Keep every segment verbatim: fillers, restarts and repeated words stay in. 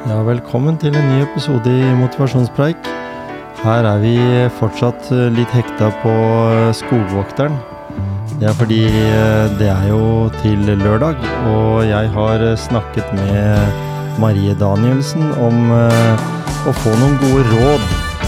Ja, velkommen til en ny episode i Motivasjonspreik. Her er vi fortsatt litt hekta på skogvokteren. Det er fordi det er jo til lørdag, og jeg har snakket med Marie Danielsen om å få noen gode råd.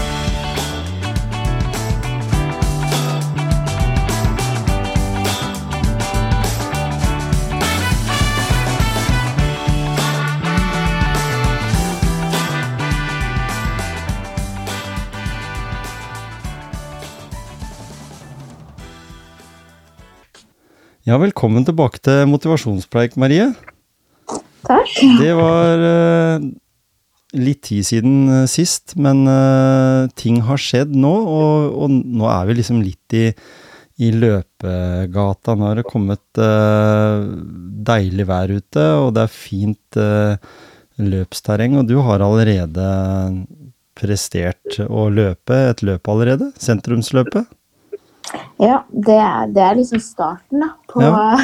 Ja, velkommen tilbake til Motivasjonspreik, Marie. Takk. Det var uh, litt tid siden uh, sist, men uh, ting har skjedd nå, og, og nå er vi liksom litt i, i løpegata. Nå har det kommet uh, deilig vær ute, og det er fint uh, løpsterreng, og du har allerede prestert å løpe et løp allerede, sentrumsløpet. Ja, det er, det er liksom starten da, på,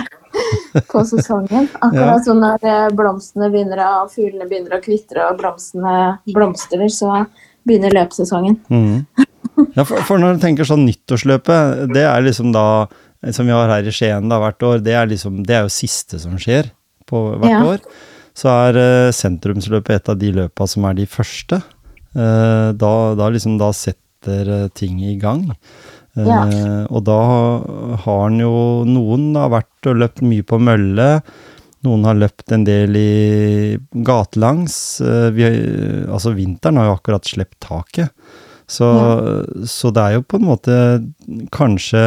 ja. på sesongen. Akkurat ja. Sånn når blomstene begynner å, fuglene begynner å kvitre og blomstene blomstrer, så begynner løpsesongen. Mm. Ja, for, for når du tenker sånn nyttårsløpet, det er liksom da, som vi har her i Skien da hvert år, det er, liksom, det er jo siste som skjer på hvert ja. År. Så er uh, sentrumsløpet et av de løpene som er de første. Uh, da, da liksom da setter uh, ting i gang. Ja. Uh, og da har han jo, noen har vært og løpt mye på mølle, noen har løpt en del i gatelangs, uh, vi, altså vinteren har jo akkurat slept taket, så, ja. Så det er jo på en måte kanskje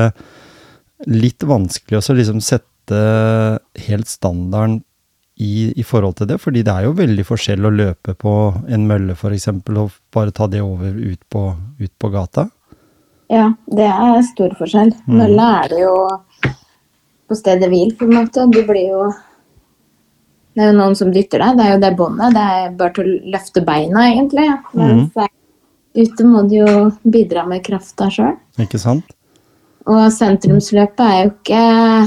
litt vanskelig å liksom sette helt standarden i, i forhold til det, fordi det er jo veldig forskjell å løpe på en mølle for eksempel, og bare ta det over ut på, ut på gata. Ja, det er stor forskjell. Mm. Mølle er det jo på stedet hvil, på en måte. Du blir jo... Det er jo noen som dytter deg. Det er jo det båndet. Det er bare til å løfte beina, egentlig. Men mm. ute må du jo bidra med krafta selv. Ikke sant? Og sentrumsløpet er jo ikke...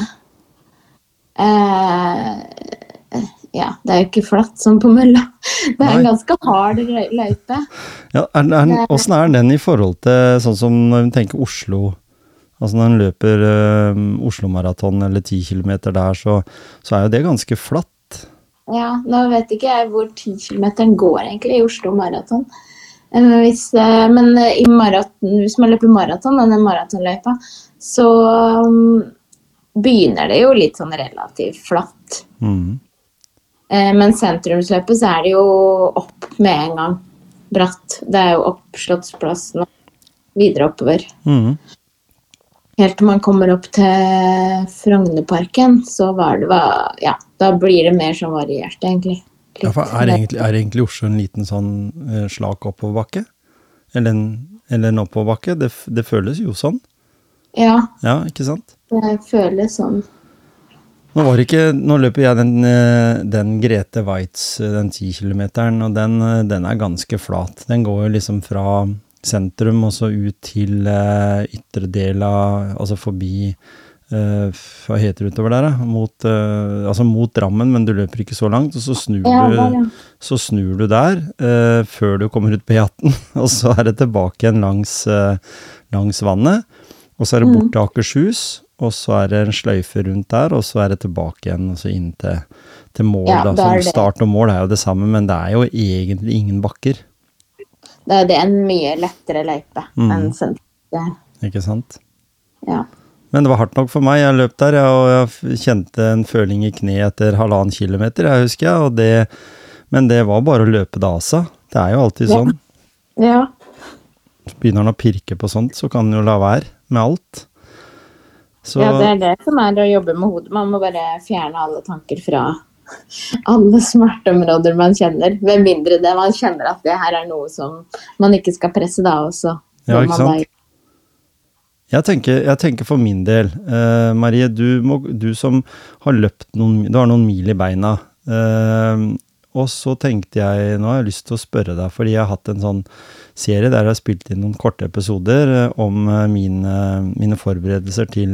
Eh, ja, det er jo ikke flatt som på mølla. Det er Nei. En ganske hard løype. Ja, er, er, hvordan er den i forhold til sånn som når vi tenker Oslo, altså når en løper uh, Oslo-maraton eller ti kilometer der, så, så er jo det ganske flatt. Ja, nå vet ikke jeg hvor ti kilometer går egentlig i Oslo-maraton. Uh, hvis, uh, men uh, i maraton, hvis man løper maraton, denne maratonløypa, så um, begynner det jo litt sånn relativt flatt. Mhm. Men sentrumsløpet så er det jo opp med en gang, bratt. Det er jo opp Slottsplassen og videre oppover. Mm. Helt til man kommer opp til Frognerparken, så var det, ja, da blir det mer sånn variert egentlig. Ja, for er egentlig, er egentlig Oslo en liten sånn uh, slak oppoverbakke? Eller en, eller en oppoverbakke? Det, det føles jo sånn. Ja. Ja, ikke sant? Det føles sånn. Nå var det ikke, nå løper jeg den, den Grete Waitz, den ti kilometeren, og den, den er ganske flat. Den går jo liksom fra sentrum og så ut til uh, ytre del av, altså forbi, uh, hva heter det utover der da? Mot, uh, altså mot Drammen, men du løper ikke så langt, og så snur, ja, du, ja. Så snur du der uh, før du kommer ut på jatten, og så er det tilbake igjen langs, uh, langs vannet, og så er det bort til Akershus, og så er det en sløyfe rundt der, og så er det tilbake igjen, og så inn til, til mål. Ja, da. Som start og mål er jo det samme, men det er jo egentlig ingen bakker. Det er, det er en mye lettere løype mm. enn sentrum. Ikke sant? Ja. Men det var hardt nok for meg. Jeg løp der, og jeg kjente en føling i kne etter halvannen kilometer, jeg husker jeg, og det, men det var bare å løpe det av seg. Det er jo alltid ja. Sånn. Ja. Begynner han å pirke på sånt, så kan han jo la være med alt. Så... Ja, det er det som er å jobbe med hodet. Man må bare fjerne alle tanker fra alle smerteområder man kjenner. Med mindre det man kjenner at det her er noe som man ikke skal presse da også. Ja, ikke sant? Jeg tenker, jeg tenker for min del, uh, Marie, du, må, du som har løpt noen, du har noen mil i beina, uh, og så tenkte jeg, nå har jeg lyst til å spørre deg, fordi jeg har hatt en sånn serie der jeg har spilt inn noen korte episoder om mine, mine forberedelser til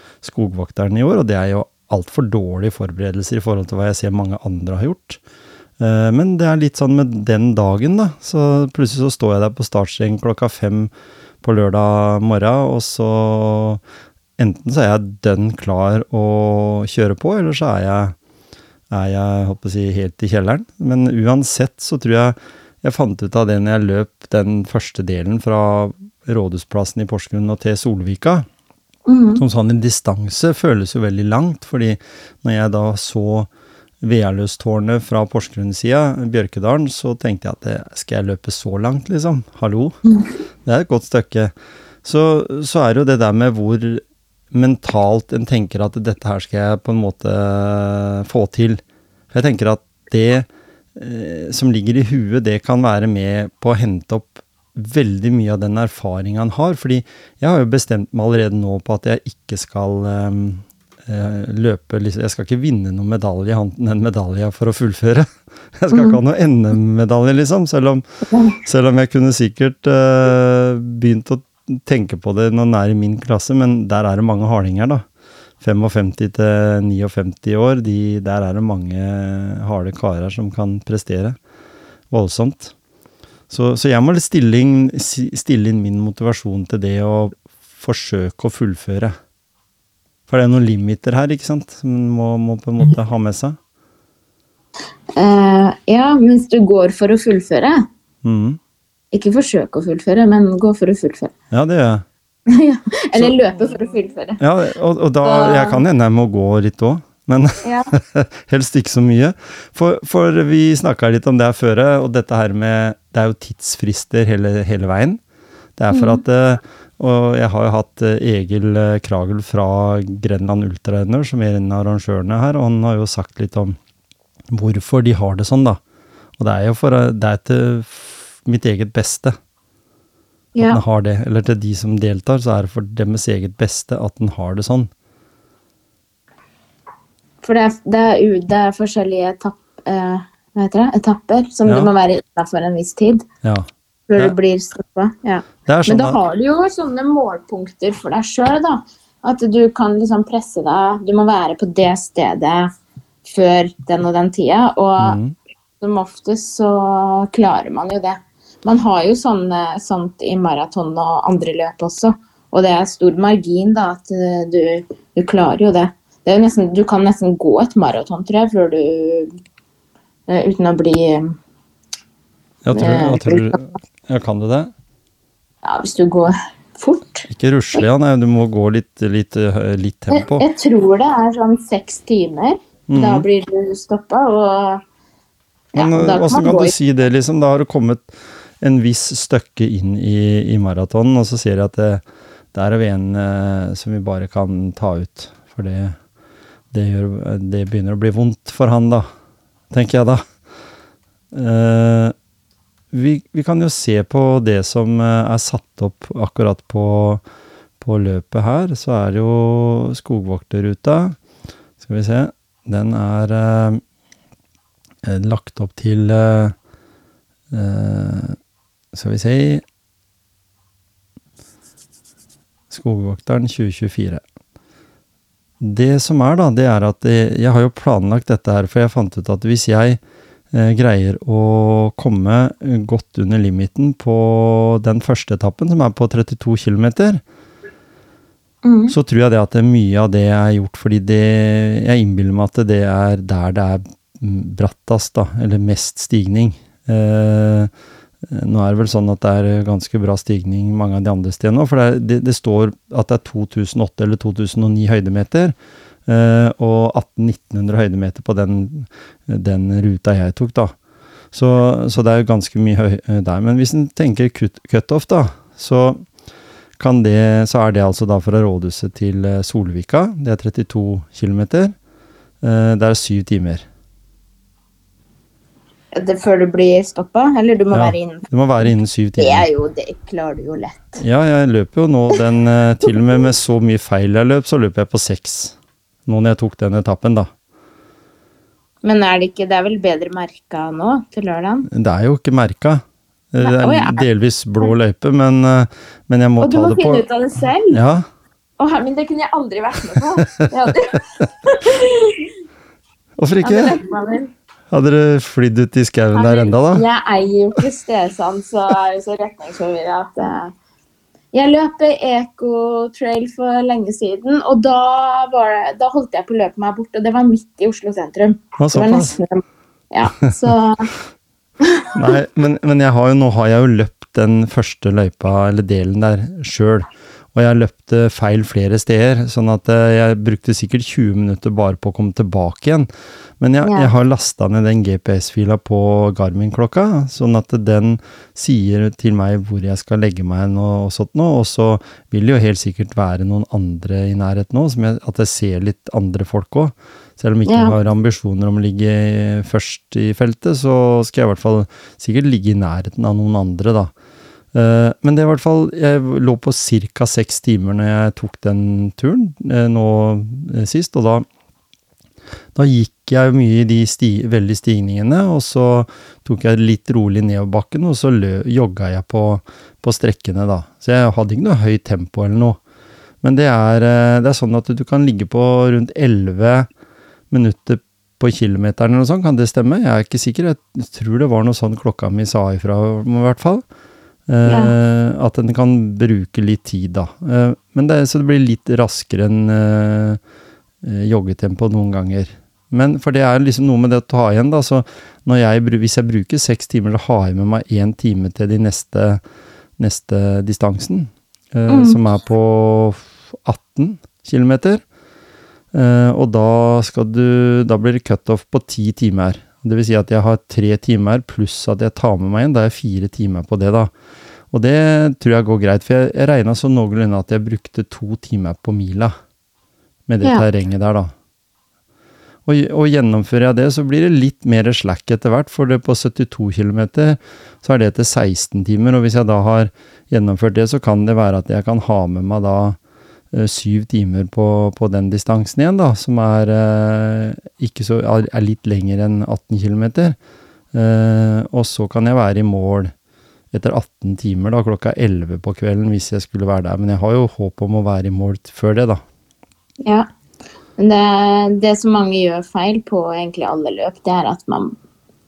skogvokteren i år, og det er jo alt for dårlige forberedelser i forhold til hva jeg ser mange andre har gjort. Uh, men det er litt sånn med den dagen da, så plutselig så står jeg der på startstreng klokka fem på lørdag morgen, og så enten så er jeg dønn klar å kjøre på, eller så er jeg, er jeg håper å si, helt i kjelleren. Men uansett så tror jeg, jeg fant ut av det når jeg løp den første delen fra Rådhusplassen i Porsgrunn og til Solvika, mm. som sånn en distanse føles jo veldig langt, fordi når jeg da så Vealøstårnet fra Porsgrunn-sida, Bjørkedalen, så tenkte jeg at det, skal jeg løpe så langt, liksom? Hallo? Mm. Det er et godt stykke. Så, så er det jo det der med hvor mentalt en tenker at dette her skal jeg på en måte få til. For jeg tenker at det eh, som ligger i huet, det kan være med på å hente opp veldig mye av den erfaringen han har, fordi jeg har jo bestemt meg allerede nå på at jeg ikke skal eh, løpe, jeg skal ikke vinne noen medalje, en medalje for å fullføre. Jeg skal ikke ha noen N M-medalje, liksom, selv om, selv om jeg kunne sikkert uh, begynt å tenke på det når den er i min klasse, men der er det mange hardinger da. femtifem til femtini år, de, der er det mange harde karer som kan prestere voldsomt. Så, så jeg må stille inn, stille inn min motivasjon til det å forsøke å fullføre. For det er noen limiter her, ikke sant? Som man må, må på en måte ha med seg. Uh, ja, mens du går for å fullføre. Mm. Ikke forsøke å fullføre, men gå for å fullføre. Ja, det gjør jeg. Ja, eller så, løpe for å fullføre. Ja, og, og da, jeg kan hende jeg må gå litt også, men ja. Helst ikke så mye. For, for vi snakket litt om det her før, og dette her med, det er jo tidsfrister hele, hele veien. Det er for mm. at... Og jeg har jo hatt Egil Kragel fra Grenland Ultrarenner, som er en av arrangørene her, og han har jo sagt litt om hvorfor de har det sånn da. Og det er jo for, det er til mitt eget beste at ja. Den har det. Eller til de som deltar, så er det for deres eget beste at den har det sånn. For det er, det er, det er forskjellige etapp, eh, hva heter det? etapper, som ja. Du må være inne for en viss tid. Ja. Før det blir stoppet, ja. Sånn men da har du jo sånne målpunkter for deg selv da. At du kan liksom presse deg, du må være på det stedet før den og den tida, og mm. som oftest så klarer man jo det. Man har jo sånne, sånt i maraton og andre løp også, og det er stor margin da, at du, du klarer jo det. Det er jo nesten, du kan nesten gå et maraton, tror jeg, før du, uten å bli... Jeg tror, jeg tror, ja, kan du det? Ja, hvis du går fort. Ikke rusle, ja, nei, du må gå litt, litt, litt tempo. Jeg, jeg tror det er sånn seks timer, mm. da blir du stoppet, og... Ja, men hvordan kan, kan du si det, liksom? Da har du kommet en viss støkke inn i, i maratonen, og så sier jeg at det, der er vi en eh, som vi bare kan ta ut, for det, det, gjør, det begynner å bli vondt for han da, tenker jeg da. Eh... Vi, vi kan jo se på det som er satt opp akkurat på, på løpet her, så er det jo skogvokterruta, skal vi se, den er eh, lagt opp til, eh, skal vi se, skogvokteren tjue tjuefire. Det som er da, det er at jeg, jeg har jo planlagt dette her, for jeg fant ut at hvis jeg greier å komme godt under limiten på den første etappen, som er på trettito kilometer, mm. så tror jeg det at det er mye av det er gjort, fordi det, jeg innbiller meg at det er der det er brattast, da, eller mest stigning. Eh, nå er det vel sånn at det er ganske bra stigning mange av de andre stedene, for det, det, det står at det er to tusen åtte eller to tusen ni høydemeter, Uh, og atten til nitten hundre høydemeter på den, den ruta jeg tok da. Så, så det er jo ganske mye høy der. Men hvis en tenker cut, cut-off da, så, kan det, så er det altså da fra Rådhuset til Solvika. Det er trettito kilometer. Uh, det er syv timer. Det før du blir stoppet? Eller du må ja, være innen? Du må være innen syv timer. Det er jo, det klarer du jo lett. Ja, jeg løper jo nå den, uh, til og med med så mye feil jeg løp, så løper jeg på seks. Nå når jeg tok den etappen da. Men er det ikke, det er vel bedre merket nå til lørdagen? Det er jo ikke merket. Det er Nei, ja. delvis blå løype, men, men jeg må ta det på. Og du må finne ut av det selv? Ja. Å, men det kunne jeg aldri vært med på. Jeg hadde... Hvorfor ikke? Hadde dere flydd ut i skauen der enda da? Jeg eier jo ikke stedsans, så er jeg så retningsforvirret at jeg... Jeg løp Eco-trail for lenge siden, og da, var det, da holdt jeg på å løpe meg bort, og det var midt i Oslo sentrum. Hva så pass? Ja, så... Nei, men, men jeg har jo, nå har jeg jo løpt den første løypa, eller delen der, selv. Og jeg løpte feil flere steder, sånn at jeg brukte sikkert tjue minutter bare på å komme tilbake igjen. Men jeg, Ja. jeg har lastet ned den G P S-fila på Garmin-klokka, sånn at den sier til meg hvor jeg skal legge meg nå og sånt nå, og så vil det jo helt sikkert være noen andre i nærheten nå, som jeg, at jeg ser litt andre folk også. Selv om jeg ikke Ja. har ambisjoner om å ligge først i feltet, så skal jeg i hvert fall sikkert ligge i nærheten av noen andre da. Uh, men det er i hvert fall, jeg lå på cirka seks timer når jeg tok den turen uh, nå uh, sist, og da, da gikk jeg mye i de sti, veldig stigningene, og så tok jeg litt rolig nedover bakken, og så lø, jogget jeg på, på strekkene da. Så jeg hadde ikke noe høyt tempo eller noe. Men det er, uh, det er sånn at du kan ligge på rundt elleve minutter på kilometeren eller noe sånt, kan det stemme? Jeg er ikke sikker, jeg tror det var noe sånn klokka mi sa ifra i hvert fall. Uh, ja. At den kan bruke litt tid da. Uh, men det, så det blir litt raskere enn uh, joggetempo noen ganger. Men for det er liksom noe med det å ta igjen da, så når jeg, hvis jeg bruker seks timer, så har jeg med meg en time til de neste, neste distansen, uh, mm. som er på atten kilometer. Uh, og da skal du, da blir det cut-off på ti timer. Det vil si at jeg har tre timer pluss at jeg tar med meg igjen, da er jeg fire timer på det da. Og det tror jeg går greit, for jeg, jeg regnet så noenlunde at jeg brukte to timer på mila med det ja. terrenget der da. Og, og gjennomfører jeg det, så blir det litt mer slack etter hvert, for det på syttito kilometer så er det til seksten timer, og hvis jeg da har gjennomført det, så kan det være at jeg kan ha med meg da syv timer på, på den distansen igjen da, som er, eh, ikke så, er litt lenger enn atten kilometer. Eh, og så kan jeg være i mål etter atten timer da, klokka elleve på kvelden hvis jeg skulle være der. Men jeg har jo håp om å være i mål før det da. Ja, men det, det som mange gjør feil på egentlig alle løp, det er at man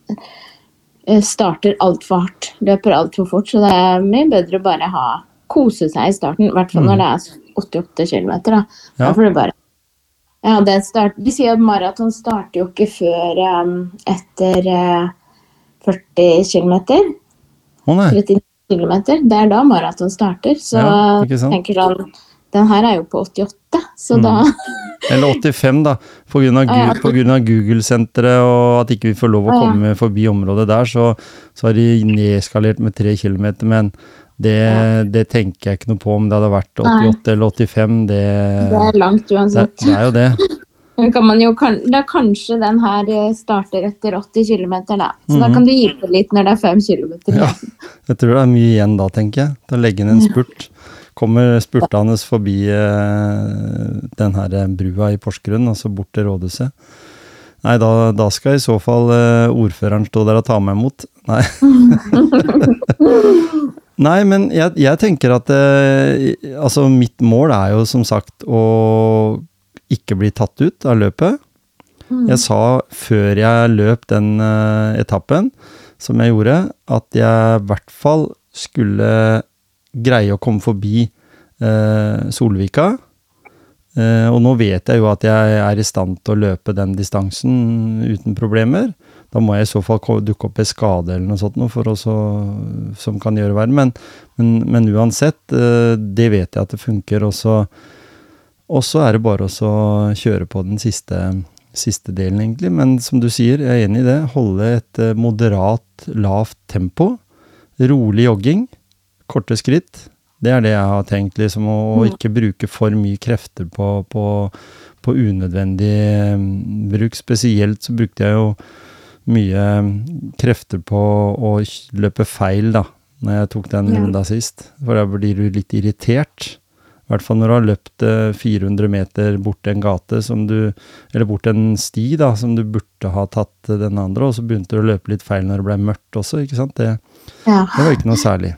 starter alt for hardt, løper alt for fort, så det er mye bedre å bare ha kose seg i starten, i hvert fall når det er åttiåtte kilometer da. Ja. Da får du bare... Ja, det start... De sier at maraton starter jo ikke før um, etter uh, førti kilometer. Å nei. trettini kilometer. Det er da maraton starter, så ja, tenker sånn, den her er jo på åttiåtte, så mm. da... Eller åttifem da, på grunn av, ja, på grunn av Google-senteret og at ikke vi får lov å komme ja. forbi området der, så, så har de nedskalert med tre kilometer, men Det, ja. det tenker jeg ikke noe på om det hadde vært åttiåtte Nei. Eller åttifem. Det, det er langt uansett. Det, det er jo det. Kan man jo, da kanskje den her starter etter åtti kilometer da. Så mm-hmm. da kan du gi på litt når det er fem kilometer. Ja, jeg tror det er mye igjen da, tenker jeg. Til å legge inn en spurt. Kommer spurtene forbi eh, den her brua i Porsgrunn, og så bort til rådhuset. Nei, da, da skal i så fall eh, ordføreren stå der og ta meg imot. Nei. Nei, men jeg, jeg tenker at eh, altså mitt mål er jo som sagt å ikke bli tatt ut av løpet. Mm. Jeg sa før jeg løp den uh, etappen som jeg gjorde, at jeg i hvert fall skulle greie å komme forbi uh, Solvika. Uh, og nå vet jeg jo at jeg er i stand til å løpe den distansen uten problemer. Da må jeg i så fall dukke opp en skade eller noe sånt noe for også, som kan gjøre verre. Men, men, men uansett, det vet jeg at det funker. Og så, og så er det bare å kjøre på den siste, siste delen egentlig. Men som du sier, jeg er enig i det. Holde et moderat, lavt tempo. Rolig jogging. Korte skritt. Det er det jeg har tenkt, liksom, å ikke bruke for mye krefter på, på, på unødvendig bruk. Spesielt så brukte jeg jo mye krefter på å løpe feil da, når jeg tok den ja. runda sist. For da blir du litt irritert. I hvert fall når du har løpt fire hundre meter bort en gate, som du, eller bort en sti da, som du burde ha tatt den andre, og så begynte du å løpe litt feil når det ble mørkt også, ikke sant? Det, ja. det var ikke noe særlig.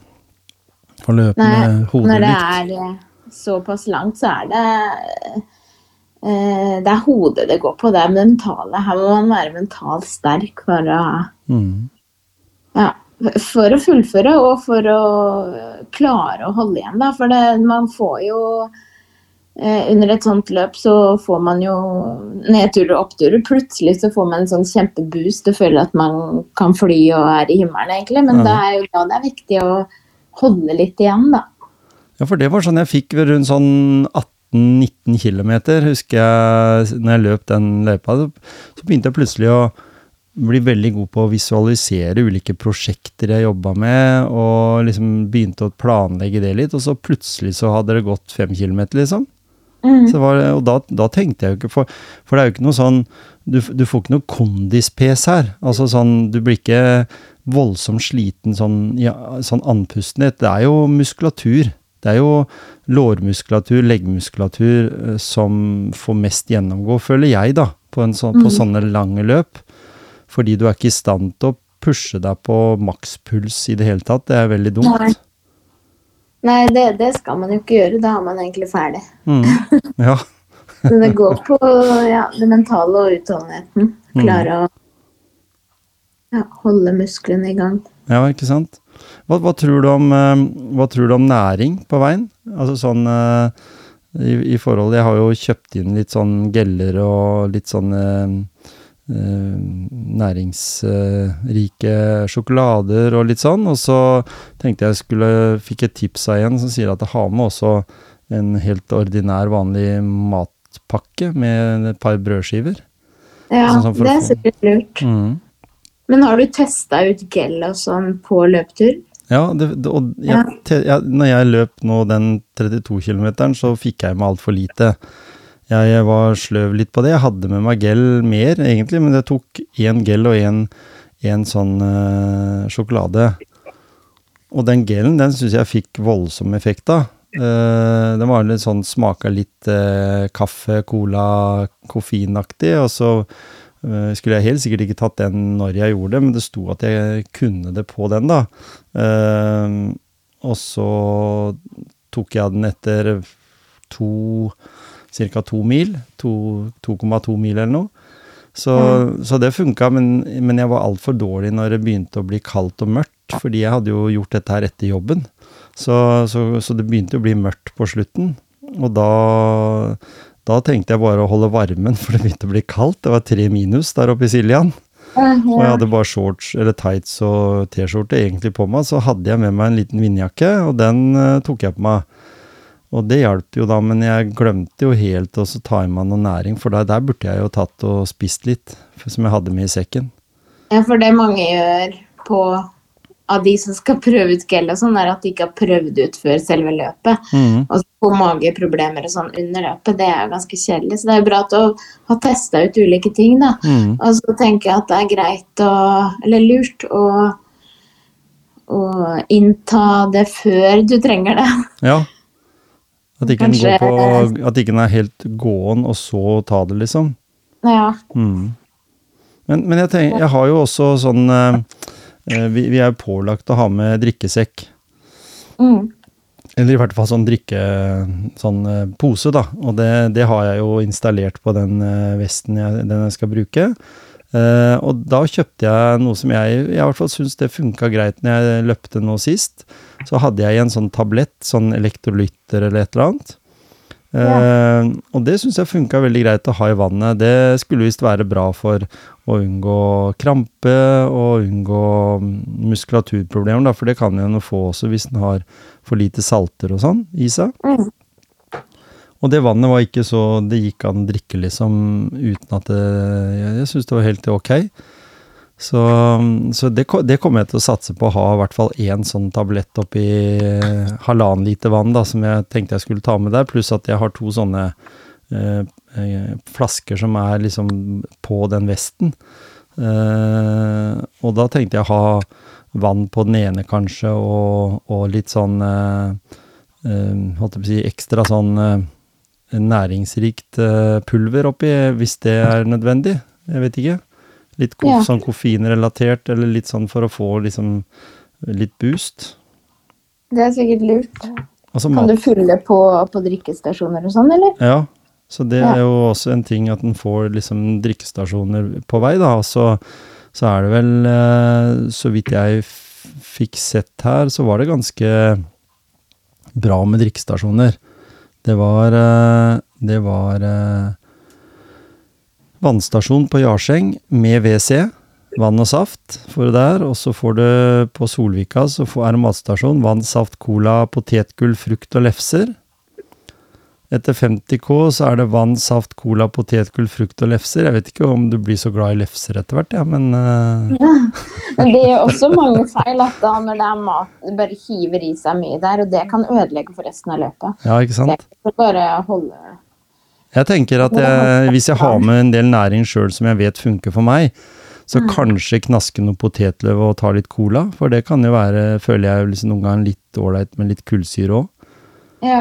Å løpe Nei, med hodet likt. Når det er såpass langt, så er det eh, det er hodet det går på, det er mentale. Her må man være mentalt sterk for å, Mm. ja, for å fullføre og for å klare å holde igjen. Da. For det, man får jo eh, under et sånt løp så får man jo nedturer og oppturer. Plutselig så får man en sånn kjempeboost og føler at man kan fly og er i himmelen egentlig. Men Ja. det er jo da det er viktig å holde litt igjen da. Ja, for det var sånn jeg fikk ved rundt sånn atten nitten kilometer, husker jeg, når jeg løp den løypa, så begynte jeg plutselig å bli veldig god på å visualisere ulike prosjekter jeg jobbet med, og liksom begynte å planlegge det litt, og så plutselig så hadde det gått fem kilometer, liksom. Mm. Så var, og da, da tenkte jeg jo ikke, for, for det er jo ikke noe sånn, du, du får ikke noe kondispes her, altså sånn, du blir ikke voldsomt sliten, sånn, ja, sånn andpustenhet, det er jo muskulatur. Det er jo lårmuskulatur, leggmuskulatur eh, som får mest gjennomgå, føler jeg da, på, en sånn, Mm. på sånne lange løp. Fordi du er ikke i stand til å pushe deg på makspuls i det hele tatt. Det er veldig dumt. Nei. Nei, det, det skal man jo ikke gjøre. Da er man egentlig ferdig. Mm. Ja, Så det går på ja, det mentale og utholdenheten. Klare å ja, holde musklene i gang. ja, ikke sant? Hva, hva, tror du om, eh, hva tror du om næring på veien? Altså sånn, eh, i, i forhold, jeg har jo kjøpt inn litt sånn geller og litt sånn eh, eh, næringsrike sjokolader og litt sånn, og så tenkte jeg skulle, fikk et tips av en som sier at det har med også en helt ordinær vanlig matpakke med et par brødskiver. Ja, Sånn som for å det er få- sikkert lurt. Mm. Men har du testet ut gel og sånn på løptur? Ja, det, det, og jeg, Ja. te, jeg, når jeg løp nå den trettito kilometeren, så fikk jeg med alt for lite. Jeg, jeg var sløv litt på det. Jeg hadde med meg gel mer, egentlig, men jeg tok en gel og en, en sånn uh, sjokolade. Og den gelen, den synes jeg fikk voldsom effekt av. Uh, den var litt sånn, smaket litt uh, kaffe, cola, koffeinaktig, og så Uh, skulle jeg helt sikkert ikke tatt den når jeg gjorde det, men det sto at jeg kunne det på den da. Uh, og så tok jeg den etter to, cirka to mil, to komma to mil eller noe. Så, mm. så det funket, men, men jeg var alt for dårlig når det begynte å bli kaldt og mørkt, fordi jeg hadde jo gjort dette her etter jobben. Så, så, så det begynte å bli mørkt på slutten, og da... Da tenkte jeg bare å holde varmen, for det begynte å bli kaldt. Det var tre minus der oppe i Siljan. Uh-huh. Og jeg hadde bare shorts eller tights og t-skjorte egentlig på meg. Så hadde jeg med meg en liten vindjakke, og den uh, tok jeg på meg. Og det hjalp jo da, men jeg glemte jo helt å ta i meg noe næring, for der, der burde jeg jo tatt og spist litt, som jeg hadde med i sekken. Ja, for det mange gjør på... av de som skal prøve ut gel og sånn, er at de ikke har prøvd ut før selve løpet. Mm. Og så får mageproblemer og sånn under løpet. Det er jo ganske kjedelig. Så det er bra at du har testet ut ulike ting, da. Mm. Og så tenker jeg at det er greit å, eller lurt å, å innta det før du trenger det. Ja. At ikke Kanskje... den går på, at ikke den er helt gåen, og så ta det, liksom. Ja. Mm. Men, men jeg tenker, jeg har jo også sånn... Vi, vi er pålagt å ha med drikkesekk. Mm. Eller i hvert fall sånn drikke, sånn pose da. Og det, det har jeg jo installert på den vesten jeg, den jeg skal bruke. Uh, og da kjøpte jeg noe som jeg, jeg i hvert fall synes det funket greit når jeg løpte nå sist. Så hadde jeg en sånn tablett, sånn elektrolytter eller et eller annet. Uh, ja. Og det synes jeg funket veldig greit å ha i vannet. Det skulle visst være bra for å unngå krampe og unngå muskulaturproblemer, da, for det kan jo få også hvis den har for lite salter og sånn i seg. Mm. Og det vannet var ikke så, det gikk an å drikke liksom uten at det, jeg, jeg synes det var helt ok. Så, så det, det kommer jeg til å satse på å ha i hvert fall en sånn tablett oppi halvannen liter vann da, som jeg tenkte jeg skulle ta med der, pluss at jeg har to sånne eh, eh, flasker som er liksom på den vesten. Eh, og da tenkte jeg å ha vann på den ene kanskje, og, og litt sånn, eh, eh, holdt jeg på å si, ekstra sånn eh, næringsrikt eh, pulver oppi, hvis det er nødvendig. Jeg vet ikke. Litt kof, ja. Sånn koffeinrelatert, eller litt sånn for å få liksom litt boost. Det er sikkert lurt. Altså, kan mat... du fylle på, på drikkestasjoner og sånn, eller? Ja, Så det er jo også en ting at den får liksom drikkestasjoner på vei, da, og så, så er det vel, eh, så vidt jeg f- fikk sett her, så var det ganske bra med drikkestasjoner. Det var, eh, det var eh, vannstasjon på Jarseng med V C, vann og saft får du der, og så får du på Solvika, så får, er det matstasjon, vann, saft, cola, potetgull, frukt og lefser. Etter femti K så er det vann, saft, cola, potetgull, frukt og lefser. Jeg vet ikke om du blir så glad i lefser etter hvert, ja, men... Uh... Ja, men det er også mange feil at da når det er mat, det bare hiver i seg mye der, og det kan ødelegge for resten av løpet. Ja, ikke sant? Så jeg får bare holde... Jeg tenker at jeg, hvis jeg har med en del næring selv som jeg vet funker for meg, så mm. kanskje knaske noe potetløv og ta litt cola, for det kan jo være, føler jeg liksom noen gang litt ålreit med litt kullsyre også. Ja.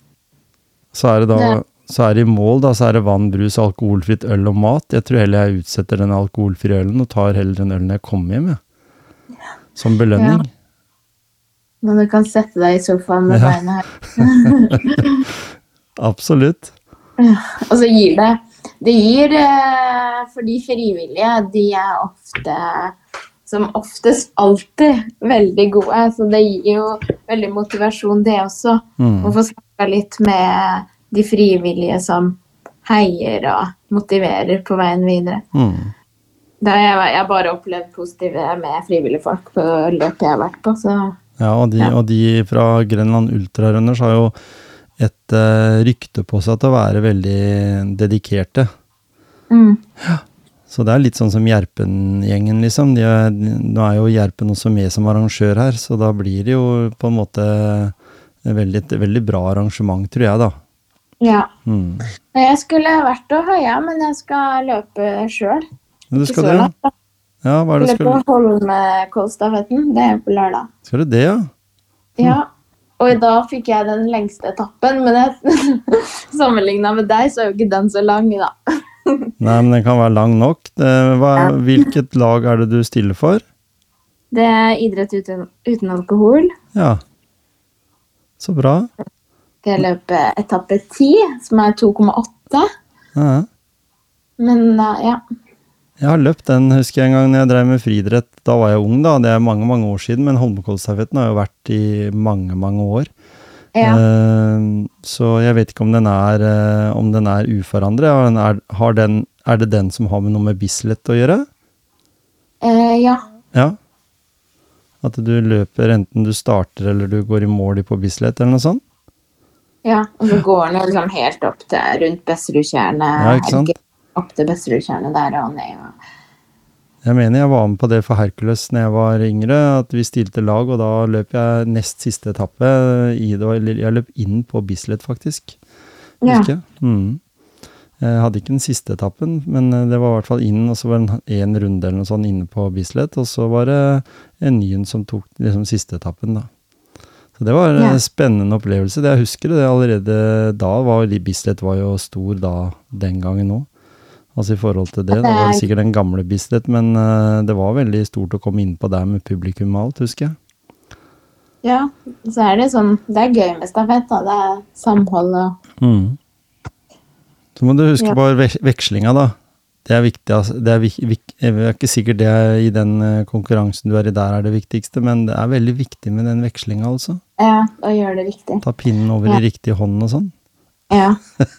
Så er det da, ja. så er det i mål da, så er det vann, brus, alkoholfritt øl og mat. Jeg tror heller jeg utsetter den alkoholfrie ølen og tar heller den ølen når jeg kommer hjem, ja. Som belønning. Ja. Men du kan sette deg i sofaen med ja. beina her. Absolutt. Og så gir det, det gir, for de frivillige, de er ofte, som oftest alltid, veldig gode, så det gir jo veldig motivasjon det også, mm. å få snakket litt med de frivillige som heier og motiverer på veien videre. Mm. Det har jeg, jeg bare opplevd positive med frivillige folk på løpet jeg har vært på, så... Ja, og de, ja. Og de fra Grenland Ultrarunners har jo et uh, rykte på seg til å være veldig dedikerte. Mm. Ja. Så det er litt sånn som Gjerpen-gjengen, liksom. De er, nå er jo Gjerpen også med som arrangør her, så da blir det jo på en måte veldig, et veldig bra arrangement, tror jeg da. Ja. Mm. Jeg skulle vært og heia, men jeg skal løpe selv. Du skal det, ja? Ja, hva er det skal du? Løpe Holmenkollstafetten, det er på lørdag. Skal du det, ja? Mm. Ja. Og i dag fikk jeg den lengste etappen, men jeg, sammenlignet med deg, så er jo ikke den så lang da. Nei, men den kan være lang nok. Det, hva, ja. Hvilket lag er det du stiller for? Det er idrett uten, uten alkohol. Ja, så bra. Skal jeg løpe etappe ti, som er to komma åtte. Ja. Men ja. Jeg har løpt den, husker jeg en gang når jeg drev med friidrett. Da var jeg ung da, det er mange, mange år siden, men Holmenkollstafetten har jo vært i mange, mange år. Ja. Uh, så jeg vet ikke om den er, uh, om den er uforandret. Er, har den, er det den som har med noe med Bislett å gjøre? Uh, ja. Ja. At du løper enten du starter eller du går i mål på Bislett eller noe sånt? Ja, og så går den liksom helt opp til rundt Besserudtjernet. Ja, ikke sant? Opp til Besserudtjernet der og ned. Og... Jeg mener jeg var med på det for Hercules når jeg var yngre, at vi stilte lag, og da løp jeg nest siste etappe i det, eller jeg løp inn på Bislett faktisk. Ja. Mm. Jeg hadde ikke den siste etappen, men det var i hvert fall inn, og så var det en runde eller noe sånt inne på Bislett, og så var det en nyen som tok liksom siste etappen da. Så det var en ja. spennende opplevelse. Det jeg husker det allerede da, var Bislett var jo stor da den gangen også. Altså i forhold til det, da var det sikkert den gamle Bislett, men uh, det var veldig stort å komme inn på der med publikum og alt, husker jeg. Ja, så er det sånn, det er gøy med stafett da, det er samhold og... Mm. Så må du huske ja. på vekslinga da. Det er viktig, altså. Det er, vik, vik, jeg er ikke sikkert det er i den konkurransen du er i der er det viktigste, men det er veldig viktig med den vekslinga altså. Ja, da gjør det viktig. Ta pinnen over ja. i riktig hånd og sånn. Ja.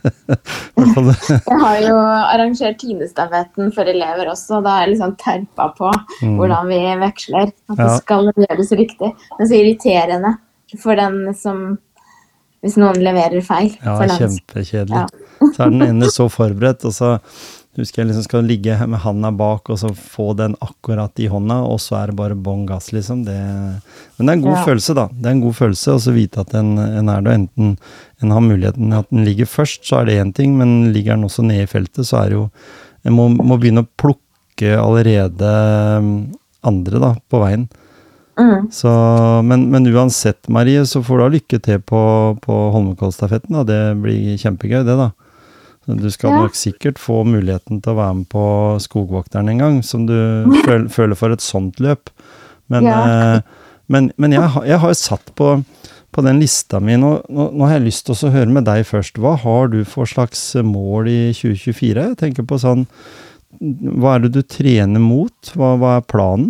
Jeg har jo arrangert tinestafetten for elever også, da har jeg liksom terpa på mm. hvordan vi veksler, at det ja. skal gjøres riktig. Det er så irriterende for den som, hvis noen leverer feil. Ja, kjempekjedelig. Ja. Så er den ene så forberedt, og så husker jeg liksom skal ligge med handa bak, og så få den akkurat i hånda, og så er det bare bånn gass, liksom. Det, men det er en god ja. følelse, da. Det er en god følelse, og så vite at en, en er det, enten en har muligheten at den ligger først, så er det en ting, men ligger den også nede i feltet, så er det jo, en må, må begynne å plukke allerede andre, da, på veien. Mm. Så, men, men uansett, Marie, så får du ha lykke til på, på Holmenkollstafetten, da. Det blir kjempegøy, det da. Du skal ja. nok sikkert få muligheten til å være med på Skogvokteren en gang, som du føl, føler for et sånt løp. Men, ja. eh, men, men jeg, jeg har jo satt på, på den lista mi, nå, nå, nå har jeg lyst til å høre med deg først. Hva har du for slags mål i tjue tjuefire? Jeg tenker på sånn, hva er det du trener mot? Hva, hva er planen?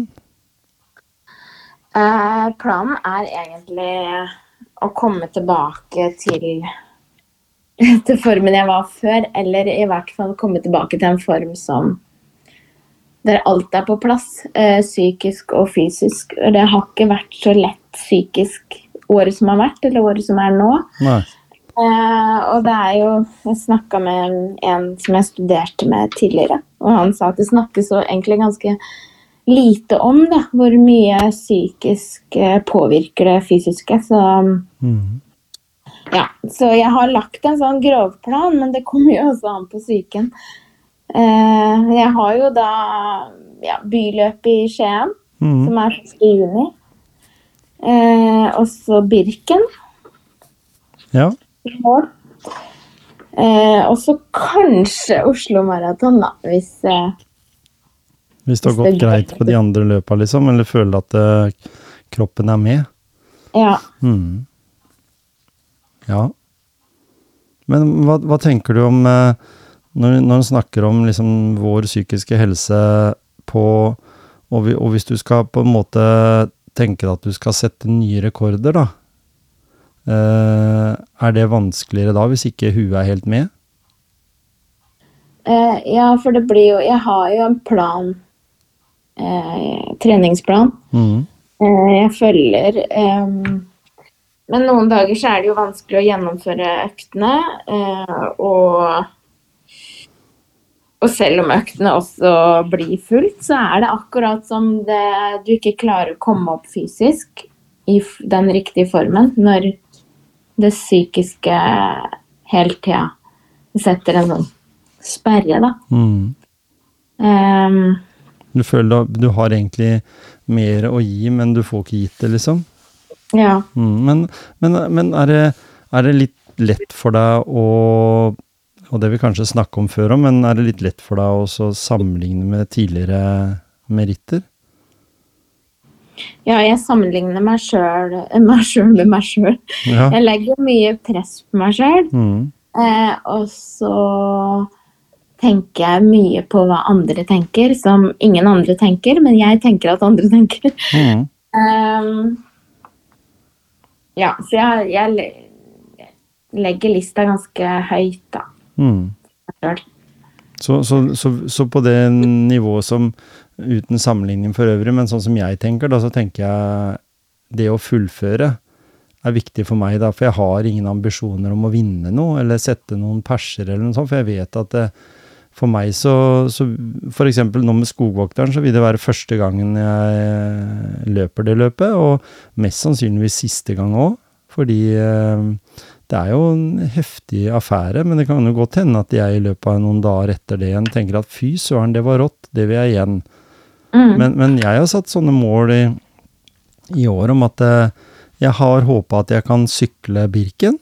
Eh, planen er egentlig å komme tilbake til, til formen jeg var før, eller i hvert fall komme tilbake til en form som der alt er på plass, eh, psykisk og fysisk. Og det har ikke vært så lett psykisk året som har vært, eller året som er nå. Nei. Eh, og det er jo, jeg snakket med en som jeg studerte med tidligere, og han sa at det snakkes så egentlig ganske lite om da, hvor mye psykisk eh, påvirker det fysiske. Så, Mm. ja, så jeg har lagt en sånn grovplan, men det kommer jo også an på psyken. Eh, jeg har jo da ja, byløp i Skien, Mm. som er første juni. Eh, og så Birken Ja, i mål. Eh, og så kanskje Oslo Marathon da, hvis eh, hvis det har Hvis det gått er greit på de andre løpa liksom, eller føler at eh, kroppen er med. ja. Mm. Ja. Men hva, hva tenker du om eh, når, når du snakker om liksom, vår psykiske helse på, og, vi, og hvis du skal på en måte tenke at du skal sette nye rekorder da, eh, er det vanskeligere da hvis ikke huet er helt med? Eh, ja, for det blir jo, jeg har jo en plan, eh, treningsplan. Mm. Eh, jeg følger, eh, men noen dager så er det jo vanskelig å gjennomføre øktene, eh, og, og selv om øktene også blir fullt, så er det akkurat som det, du ikke klarer å komme opp fysisk i f- den riktige formen, når det psykiske hele tiden setter en sånn sperre da. Mm. Ehm, Du føler da, du har egentlig mer å gi, men du får ikke gitt det liksom? ja. Mm. Men, men, men er, det, er det litt lett for deg å, og det vi kanskje snakke om før, men er det litt lett for deg å så sammenligne med tidligere meritter? Ja, jeg sammenligner meg selv, meg selv med meg selv. Ja. Jeg legger mye press på meg selv, Mm. eh, og så tenker jeg mye på hva andre tenker, som ingen andre tenker, men jeg tenker at andre tenker. Mm. Ehm, ja, så jeg, jeg le- legger lista ganske høyt da. Mm. Selv. Så, så, så, så på det nivået som, uten sammenligning for øvrig, men sånn som jeg tenker, da, så tenker jeg det å fullføre er viktig for meg da, for jeg har ingen ambisjoner om å vinne noe, eller sette noen perser eller noe sånt, for jeg vet at det, for meg så, så, for eksempel nå med Skogvokteren, så vil det være første gangen jeg løper det løpet, og mest sannsynligvis siste gang også, fordi eh, det er jo en heftig affære, men det kan jo godt hende at jeg i løpet av noen dager etter det igjen tenker at fy søren, det var rått, det vil jeg igjen. Mm. Men, men jeg har satt sånne mål i, i år om at eh, jeg har håpet at jeg kan sykle Birken,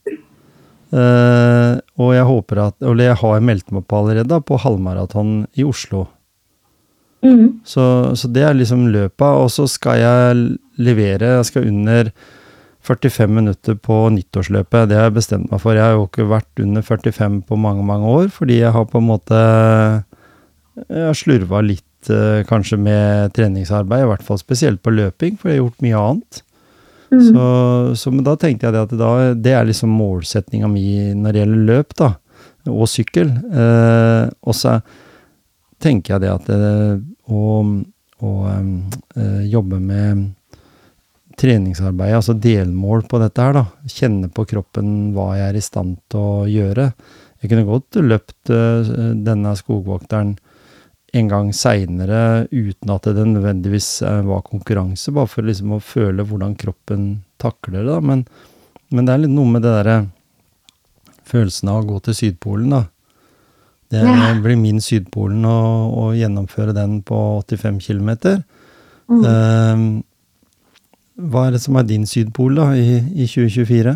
eh, og jeg håper at, eller jeg har meldt meg på allerede da, på halvmaraton i Oslo. Mm. Så, så det er liksom løpet, og så skal jeg levere, jeg skal under førtifem minutter på nyttårsløpet, det har jeg bestemt meg for. Jeg har jo ikke vært under førtifem på mange, mange år, fordi jeg har på en måte jeg har slurvet litt eh, kanskje med treningsarbeid, i hvert fall spesielt på løping, for jeg har gjort mye annet. Mm. Så, så men da tenkte jeg det at da, det er liksom målsetningen min når det gjelder løp da, og sykkel. Eh, og så tenker jeg det at eh, å, å eh, jobbe med treningsarbeid, altså delmål på dette her da, kjenne på kroppen hva jeg er i stand til å gjøre. Jeg kunne godt løpt uh, denne Skogvokteren en gang senere, uten at det nødvendigvis uh, var konkurranse, bare for liksom å føle hvordan kroppen takler det da, men, men det er litt noe med det der følelsen av å gå til Sydpolen da. Det Ja. blir min Sydpolen å, å gjennomføre den på åttifem kilometer. Mm. Uh, Hva er det som er din Sydpol da, i, i tjue tjuefire?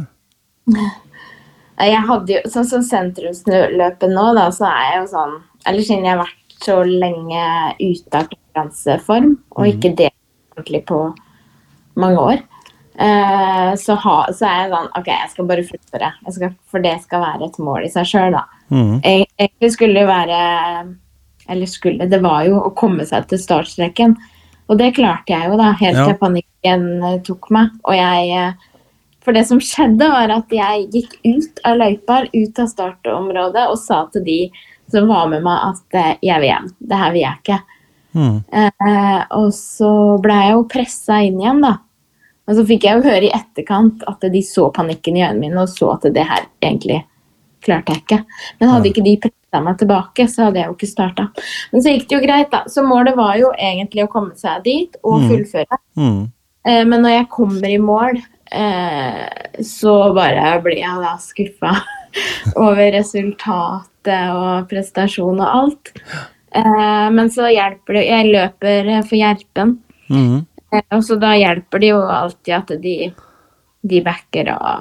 Jeg hadde jo, sånn som sentrumsløpet nå da, så er jeg jo sånn, eller siden jeg har vært så lenge ute av konkurranseform, og ikke det ordentlig på mange år, Eh, så, ha, så er jeg sånn, ok, jeg skal bare fullføre, jeg skal, for det skal være et mål i seg selv da. Mm. Eg- Egentlig skulle det være, eller skulle, det var jo å komme seg til startstreken, og det klarte jeg jo da, helt Ja. til panikken eh, tok meg, og jeg, eh, for det som skjedde var at jeg gikk ut av løypa, ut av startområdet, og sa til de som var med meg at eh, jeg vil hjem, det her vil jeg ikke. Mm. Eh, og så ble jeg jo presset inn igjen da. Og så fikk jeg jo høre i etterkant at de så panikken i øynene mine og så at det her egentlig klarte jeg ikke. Men hadde ikke de presset meg tilbake, så hadde jeg jo ikke startet. Men så gikk det jo greit da. Så målet var jo egentlig å komme seg dit og fullføre. Mm. Eh, men når jeg kommer i mål, eh, så bare blir jeg da skuffet over resultatet og prestasjon og alt. Eh, men så hjelper det, jeg løper for Gjerpen, Mm. eh, og så da hjelper det jo alltid at de, de backer og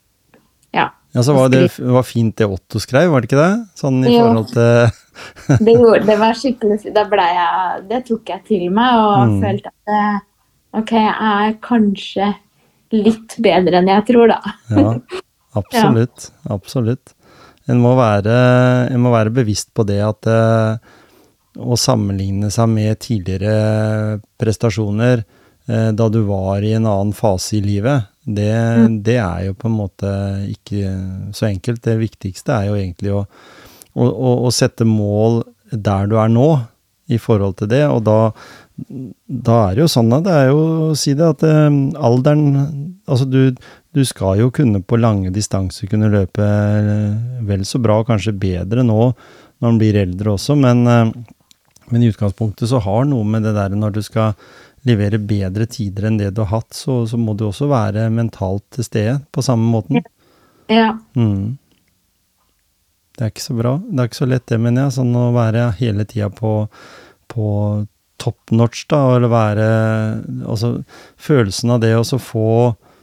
ja. Ja, så var det var fint det Otto skrev, var det ikke det? Sånn i Jo. forhold til Det, gjorde, det var skikkelig, da ble jeg, det tok jeg til meg og Mm. følte at det, ok, jeg er kanskje litt bedre enn jeg tror da. Ja, absolutt, absolutt. En må være, en må være bevisst på det at eh, å sammenligne seg med tidligere prestasjoner eh, da du var i en annen fase i livet, det, det er jo på en måte ikke så enkelt. Det viktigste er jo egentlig å, å, å, å sette mål der du er nå i forhold til det, og da, da er det jo sånn at det er jo å si det at eh, alderen, altså du, du skal jo kunne på lange distanser kunne løpe eh, vel så bra, kanskje bedre nå når man blir eldre også, men, eh, men i utgangspunktet så har noe med det der når du skal levere bedre tider enn det du har hatt, så, så må du også være mentalt til stede på samme måten. Ja. Mm. Det er ikke så bra. Det er ikke så lett det, mener jeg, sånn å være hele tiden på, på top notch da, eller være, altså følelsen av det å så få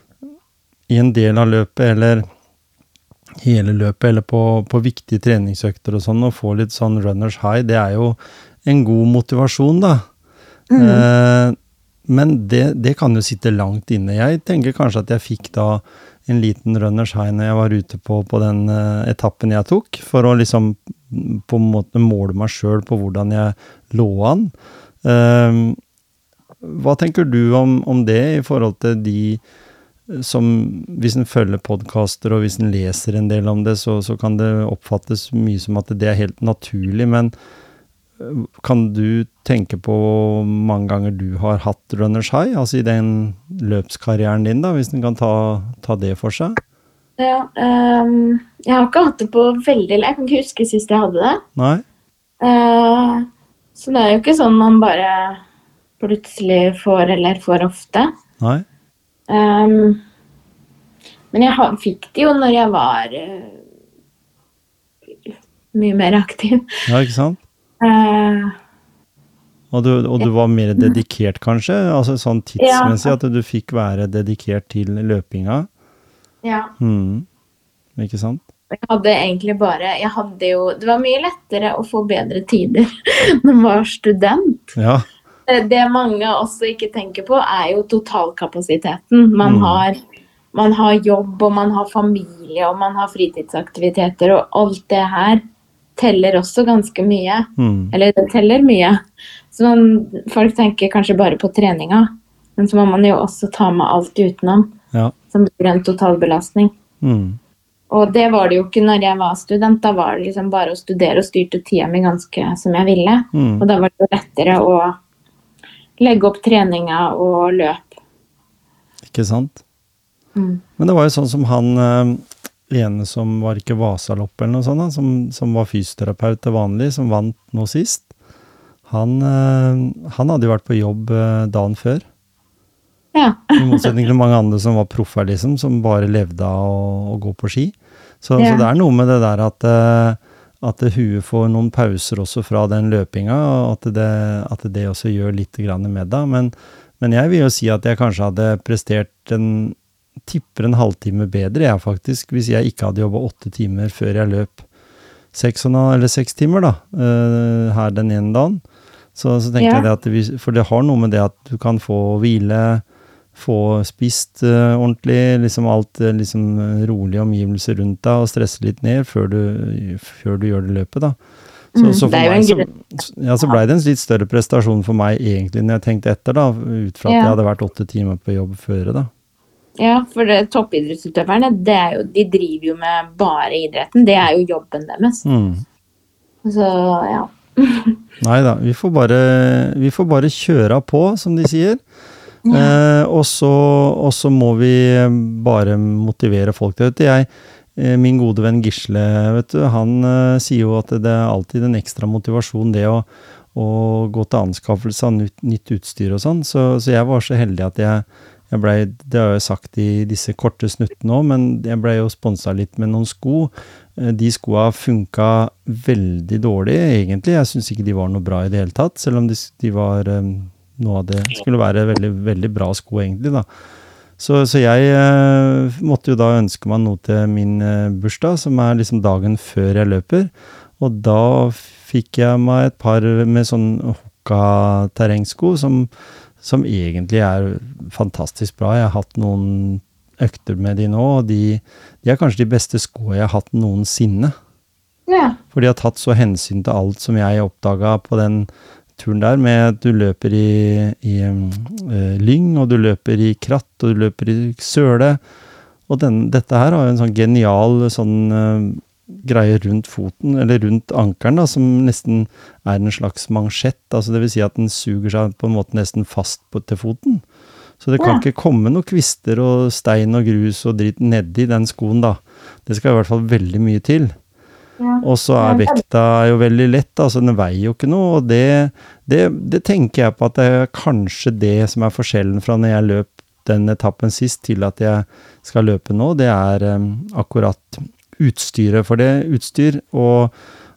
i en del av løpet, eller hele løpet, eller på, på viktige treningsøkter og sånn, og få litt sånn runners high, det er jo en god motivasjon da. Mm. Eh, men det, det kan jo sitte langt inne. Jeg tenker kanskje at jeg fikk da en liten runners high når jeg var ute på, på den uh, etappen jeg tok, for å liksom på en måte måle meg selv på hvordan jeg lå an. Uh, hva tenker du om, om det i forhold til de som, hvis en følger podcaster og hvis en leser en del om det, så, så kan det oppfattes mye som at det er helt naturlig, men kan du tenke på mange ganger du har hatt runners high, altså i den løpskarrieren din da, hvis den kan ta, ta det for seg? Ja, um, jeg har ikke hatt det på veldig, jeg kan ikke huske sist jeg hadde det. Nei. Uh, så det er jo ikke sånn man bare plutselig får, eller får ofte. Nei. Um, men jeg har, fikk det jo når jeg var uh, mye mer aktiv. Ja, ikke sant? Uh, og, du, og du var mer dedikert kanskje, altså sånn tidsmessig ja. At du fikk være dedikert til løpinga. Ja. Mm. Ikke sant? Jeg hadde egentlig bare, jeg hadde jo, det var mye lettere å få bedre tider når man var student. Ja. Det, det mange også ikke tenker på er jo totalkapasiteten. Man, mm. har, man har jobb, og man har familie, og man har fritidsaktiviteter, og alt det her teller også ganske mye. Mm. Eller det teller mye. Så man, folk tenker kanskje bare på treninga, men så må man jo også ta med alt utenom, ja. Som blir en totalbelastning. Mm. Og det var det jo ikke når jeg var student, da var det liksom bare å studere og styrte tida mi ganske som jeg ville. Mm. Og da var det jo lettere å legge opp treninga og løp. Ikke sant? Mm. Men det var jo sånn som han... ene som var ikke Vasalopp eller noe sånt, da, som, som var fysioterapeut til vanlig, som vant nå sist. Han, øh, han hadde jo vært på jobb øh, dagen før. Ja. I motsetning til mange andre som var proffer, liksom, som bare levde av å, å gå på ski. Så, ja. Så det er noe med det der at, øh, at huet får noen pauser også fra den løpinga, og at det, at det også gjør litt grann med det. Men, men jeg vil jo si at jeg kanskje hadde prestert en tipper en halvtime bedre, jeg faktisk, hvis jeg ikke hadde jobbet åtte timer før jeg løp seks, eller seks timer da, uh, her den ene dagen. Så, så tenker ja. jeg det at, vi, for det har noe med det at du kan få hvile, få spist uh, ordentlig, liksom alt uh, liksom rolige omgivelser rundt deg, og stresse litt ned før du, før du gjør det løpet da. Så, Mm, så for det er jo meg en så, grunn. ja, så ble det en litt større prestasjon for meg egentlig når jeg tenkte etter da, ut fra at Ja. jeg hadde vært åtte timer på jobb før da. Ja, for det, toppidrettsutøverne, det er jo, de driver jo med bare idretten. Det er jo jobben deres. Mm. Så, ja. Neida, vi får bare, vi får bare kjøre på, som de sier. Eh, og, så, og så må vi bare motivere folk til dette. Jeg, eh, min gode venn Gisle, vet du, han eh, sier jo at det er alltid en ekstra motivasjon det å, å gå til anskaffelse av nytt, nytt utstyr og sånn. Så, så jeg var så heldig at jeg, jeg ble, det har jeg sagt i disse korte snuttene også, men jeg ble jo sponset litt med noen sko. Eh, De skoene funket veldig dårlig, egentlig. Jeg synes ikke de var noe bra i det hele tatt, selv om de, de var... Eh, noe av det skulle være veldig, veldig bra sko egentlig da. Så, så jeg eh, måtte jo da ønske meg noe til min eh, bursdag, som er liksom dagen før jeg løper. Og da fikk jeg meg et par med sånn Hoka-terrengsko, som, som egentlig er fantastisk bra. Jeg har hatt noen økter med de nå, og de, de er kanskje de beste skoene jeg har hatt noensinne. Ja. For de har tatt så hensyn til alt som jeg oppdaget på den turen der, med at du løper i, i uh, lyng, og du løper i kratt, og du løper i søle. Og den, dette her har jo en sånn genial sånn uh, greie rundt foten, eller rundt ankeren da, som nesten er en slags mansjett, altså det vil si at den suger seg på en måte nesten fast på, til foten. Så det kan Ja. ikke komme noen kvister og stein og grus og dritt nedi den skoen da. Det skal i hvert fall veldig mye til. Ja. Og så er vekta jo veldig lett, altså den veier jo ikke noe, og det, det, det tenker jeg på at det er kanskje det som er forskjellen fra når jeg løp den etappen sist til at jeg skal løpe nå, det er um, akkurat utstyret for det, utstyr og,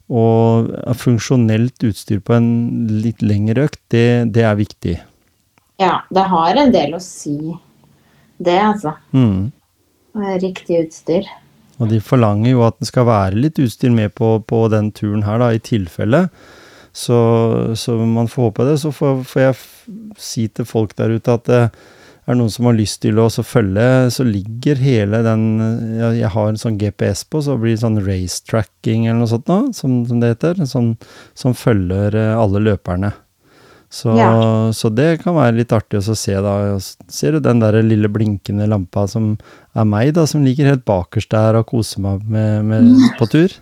og funksjonelt utstyr på en litt lengre økt, det, det er viktig. Ja, det har en del å si, det altså. Mm. Riktig utstyr. Og de forlanger jo at det skal være litt utstyr med på, på den turen her da, i tilfelle. Så, så man får håpe det. Så får, får jeg f- si til folk der ute at det er noen som har lyst til å så følge, så ligger hele den, jeg, jeg har en sånn G P S på, så blir det sånn race tracking eller noe sånt nå, som, som det heter, sånn, som følger eh, alle løperne. Så, Ja. så det kan være litt artig å se da. Ser du den der lille blinkende lampa som er meg da, som ligger helt bakerst der og koser meg med, med på tur?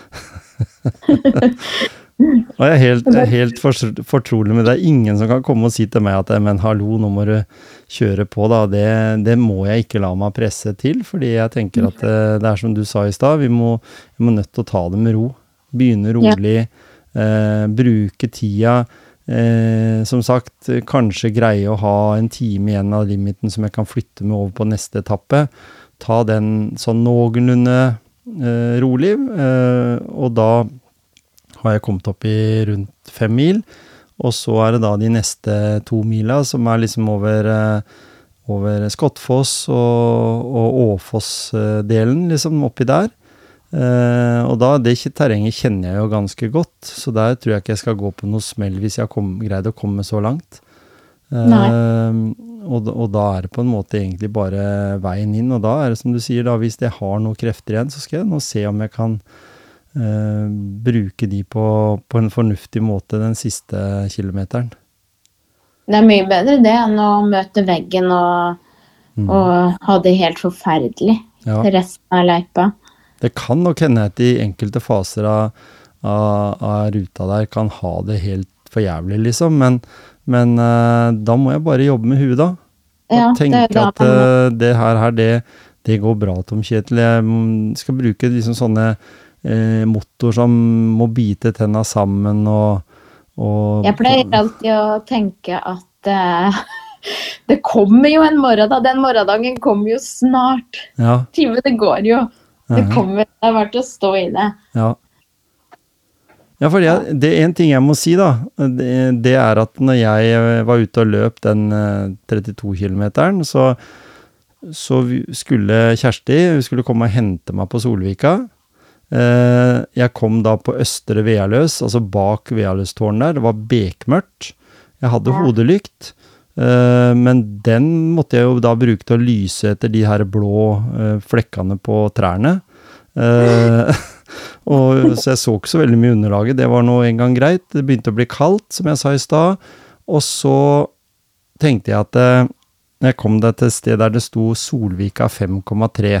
Og jeg er helt, jeg er helt for, fortrolig med det. Det er ingen som kan komme og si til meg at men hallo, nå må du kjøre på da. Det, det må jeg ikke la meg presse til, fordi jeg tenker at det, det er som du sa i sted, vi må, vi må nødt til å ta det med ro. Begynne rolig, eh, bruke tida. Eh, som sagt, kanskje greie å ha en time igjen av limiten som jeg kan flytte med over på neste etappe. Ta den sånn noenlunde eh, rolig, eh, og da har jeg kommet opp i rundt fem mil, og så er det da de neste to mila som er liksom over, eh, over Skottfoss og, og Åfoss-delen liksom oppi der. Eh, og da, det ikke terrenget kjenner jeg jo ganske godt, så der tror jeg ikke jeg skal gå på noe smell hvis jeg har kom, greid å komme så langt. Eh, og, og da er det på en måte egentlig bare veien inn, og da er det som du sier da, hvis jeg har noen krefter igjen, så skal jeg nå se om jeg kan Uh, bruke de på, på en fornuftig måte den siste kilometeren. Det er mye bedre det enn å møte veggen og, Mm. og ha det helt forferdelig Ja. resten av leipa. Det kan nok hende at i enkelte faser av, av, av ruta der kan ha det helt for jævlig, liksom, men, men uh, da må jeg bare jobbe med huet da. Og Ja, tenke det er da at man må- uh, det her, her det, det går bra, Tom Kjetil. Jeg mm, skal bruke liksom sånne eh, motor som må bite tenna sammen og, og Jeg pleier alltid å tenke at eh, det kommer jo en morgen da. Den morgendagen kommer jo snart. Ja, Time, det går jo. Det Mhm. kommer, det er verdt å stå i det. ja. Ja, for jeg, det er en ting jeg må si da, det, det er at når jeg eh, var ute og løp den eh, trettito kilometeren, så, så vi- skulle Kjersti, hun skulle komme og hente meg på Solvika. Eh, jeg kom da på Østre Vealøs, altså bak Vealøstårnet der, det var bekmørkt. Jeg hadde Ja. hodelykt, Uh, men den måtte jeg jo da bruke til å lyse etter de her blå uh, flekkene på trærne. Uh, og, så jeg så ikke så veldig mye underlaget, det var nå en gang greit. Det begynte å bli kaldt, som jeg sa i stad. Og så tenkte jeg at uh, når jeg kom til et sted der det sto Solvika fem komma tre,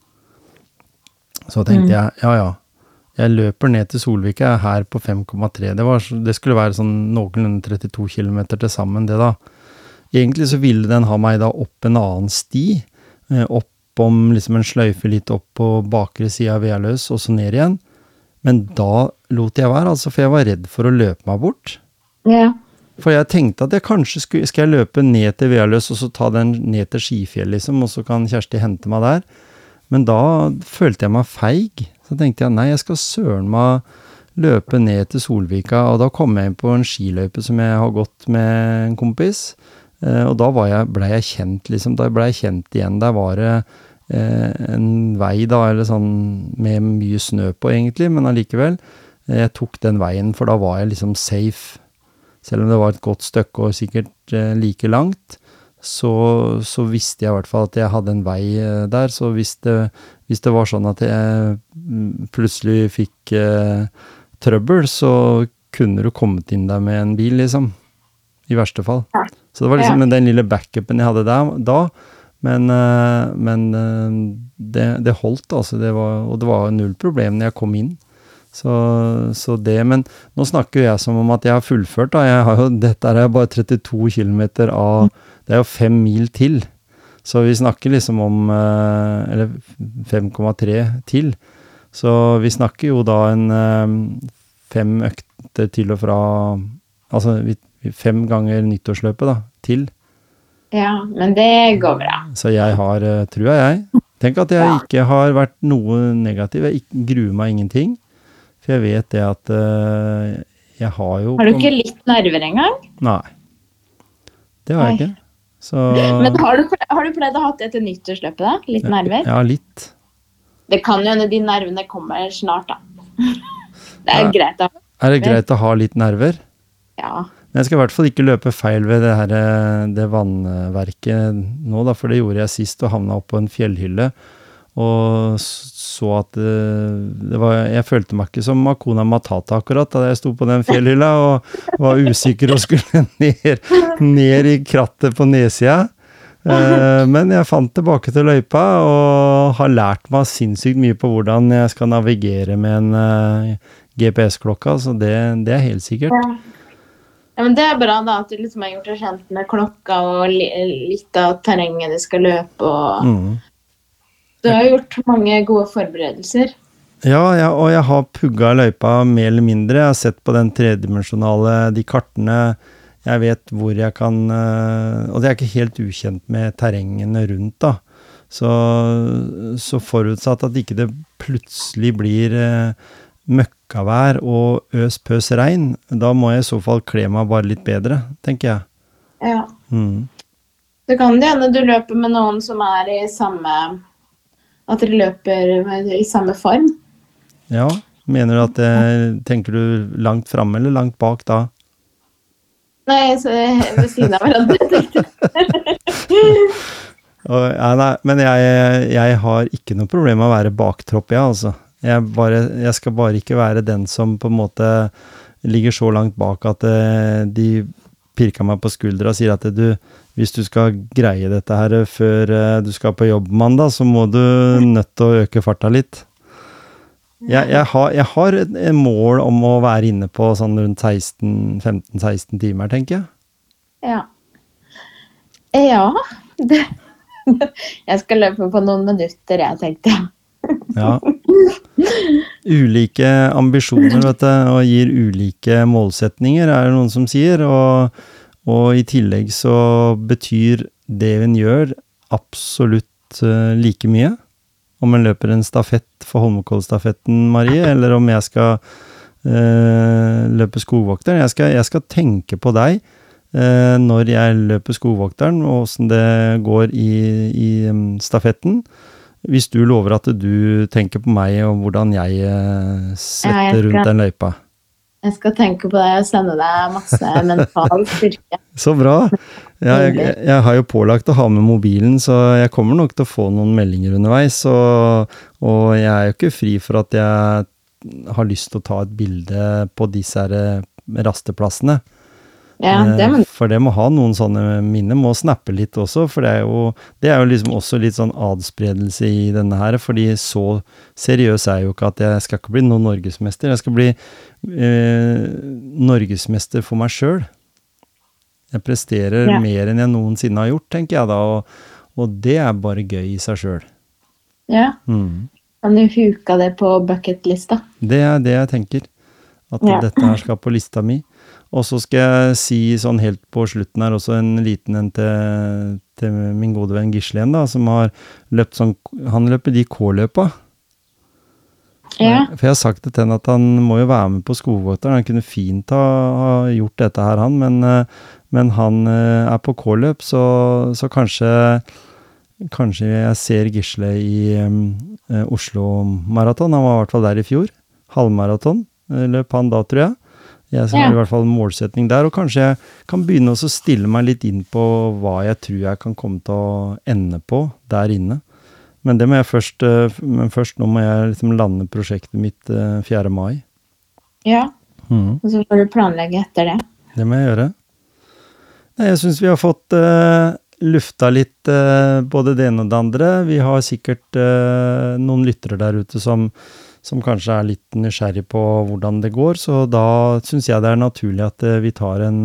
så tenkte mm. jeg, ja ja, jeg løper ned til Solvika her på fem komma tre. Det, var, det skulle være sånn noenlunde trettito kilometer til sammen det da. Egentlig så ville den ha meg da opp en annen sti, opp om liksom en sløyfe litt opp på bakre siden av Vealøs, og så ned igjen. Men da lot jeg være, altså, for jeg var redd for å løpe meg bort. Ja. For jeg tenkte at jeg kanskje skulle, skal jeg løpe ned til Vealøs, og så ta den ned til Skifjell, liksom, og så kan Kjersti hente meg der. Men da følte jeg meg feig. Så tenkte jeg, nei, jeg skal søren meg løpe ned til Solvika, og da kom jeg inn på en skiløype som jeg har gått med en kompis. Uh, og da var jeg, ble jeg kjent, liksom, da ble jeg kjent igjen, der var det uh, en vei da, eller sånn, med mye snø på egentlig, men allikevel, uh, jeg tok den veien, for da var jeg liksom safe, selv om det var et godt stykke og sikkert uh, like langt, så, så visste jeg i hvert fall at jeg hadde en vei uh, der, så hvis det, hvis det var sånn at jeg uh, plutselig fikk uh, trøbbel, så kunne du kommet inn der med en bil, liksom, i verste fall. Ja. Så det var liksom ja. Den lille backupen jeg hadde der, da, men, uh, men uh, det, det holdt altså, det var, og det var null problem når jeg kom inn. Så, så det, men nå snakker jeg som om at jeg har fullført, da. Jeg har jo, dette er bare trettito kilometer av, det er jo fem mil til. Så vi snakker liksom om, uh, eller fem komma tre til. Så vi snakker jo da en uh, fem økter til og fra, altså vi fem ganger nyttårsløpet da, til. Ja, men det går bra. Så jeg har, tror jeg jeg. Tenk at jeg ja. Ikke har vært noe negativ. Jeg ikke, gruer meg ingenting. For jeg vet det at uh, jeg har jo... Har du ikke litt nerver engang? Nei. Det har jeg ikke. Så... Men har du, har du pleid å ha det til nyttårsløpet da? Litt nerver? Ja, litt. Det kan jo når de nervene kommer snart da. Det er ja. Greit å ha. Er det greit å ha litt nerver? Ja. Men jeg skal i hvert fall ikke løpe feil ved det her, det vannverket nå da, for det gjorde jeg sist og havnet opp på en fjellhylle, og så at det var, jeg følte meg ikke som Hakuna Matata akkurat da jeg sto på den fjellhylla, og var usikker og skulle ned, ned i krattet på nedsida. Men jeg fant tilbake til løypa, og har lært meg sinnssykt mye på hvordan jeg skal navigere med en G P S-klokka, så det, det er helt sikkert. Ja. Ja, men det er bra da, at du liksom har gjort deg kjent med klokka og li litt av terrenget du skal løpe, og mm. du har gjort mange gode forberedelser. Ja, ja, og jeg har pugget løypa mer eller mindre. Jeg har sett på den tredimensionale, de kartene, jeg vet hvor jeg kan, og det er ikke helt ukjent med terrengene rundt da. Så, så forutsatt at ikke det plutselig blir møkkavær og øs-pøs regn, da må jeg i så fall kle meg bare litt bedre, tenker jeg. Ja. Mm. Så kan det hende du løper med noen som er i samme, at dere løper i samme form. Ja, mener du at det, tenker du langt fremme eller langt bak da? Nei, så ved siden av hverandre. og, ja, nei, men jeg, jeg har ikke noe problem med å være baktropp, ja, altså. Jeg, bare, jeg skal bare ikke være den som på en måte ligger så langt bak at uh, de pirker meg på skuldra og sier at du, hvis du skal greie dette her før uh, du skal på jobb mandag, så må du nødt til å øke farta litt. Jeg, jeg, har, jeg har et, et mål om å være inne på sånn rundt femten seksten timer, tenker jeg. Ja. Ja. Det, jeg skal løpe på noen minutter, jeg tenkte. Ja. Ulike ambisjoner, vet du, og gir ulike målsetninger, er det noen som sier, og, og i tillegg så betyr det vi gjør absolutt uh, like mye. Om jeg løper en stafett for Holmenkollstafetten, Marie, eller om jeg skal uh, løpe skogvokteren. Jeg skal, jeg skal tenke på deg uh, når jeg løper skogvokteren, og hvordan det går i, i um, stafetten. Hvis du lover at du tenker på meg og hvordan jeg uh, setter ja, jeg skal, rundt den løypa. Jeg skal tenke på det og sende deg masse mental styrke. Så bra. Jeg, jeg, jeg har jo pålagt å ha med mobilen, så jeg kommer nok til å få noen meldinger underveis, og, og jeg er jo ikke fri for at jeg har lyst til å ta et bilde på disse her rasteplassene. Ja, det må... For det må ha noen sånne minner, må snappe litt også, for det er jo, det er jo liksom også litt sånn adspredelse i denne her, fordi så seriøs er jo ikke at jeg skal ikke bli noen norgesmester, jeg skal bli eh, norgesmester for meg selv. Jeg presterer ja. mer enn jeg noensinne har gjort, tenker jeg da, og, og det er bare gøy i seg selv. Ja, mm. kan du huke det på bucketlista? Det er det jeg tenker, at ja. dette her skal på lista mi. Og så skal jeg si sånn helt på slutten her også en liten en til, til min gode venn Gislen da, som har løpt sånn, han løper de K-løpa. Ja. For jeg har sagt til henne at han må jo være med på skogvåteren, han kunne fint ha, ha gjort dette her han, men, men han er på K-løp, så, så kanskje, kanskje jeg ser Gisle i um, Oslo Marathon, han var i hvert fall der i fjor, halvmarathon løp han da, tror jeg. Jeg har i hvert fall en målsetning der, og kanskje jeg kan begynne også å stille meg litt inn på hva jeg tror jeg kan komme til å ende på der inne. Men det må jeg først, men først nå må jeg liksom lande prosjektet mitt fjerde mai. Ja, mm. og så får du planlegge etter det. Det må jeg gjøre. Nei, jeg synes vi har fått uh, lufta litt uh, både det ene og det andre. Vi har sikkert uh, noen lyttere der ute som som kanskje er litt nysgjerrig på hvordan det går, så da synes jeg det er naturlig at vi tar en,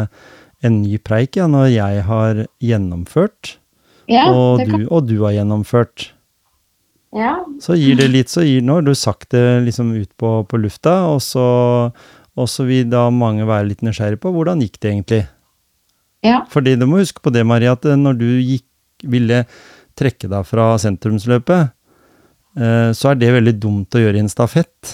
en ny preik ja, når jeg har gjennomført, ja, og, kan... du, og du har gjennomført. Ja. Så gir det litt, så gir nå har du sagt det liksom ut på, på lufta, og så, og så vil da mange være litt nysgjerrig på hvordan gikk det egentlig. Ja. Fordi du må huske på det, Maria, at når du gikk, ville trekke deg fra sentrumsløpet, så er det veldig dumt å gjøre i en stafett.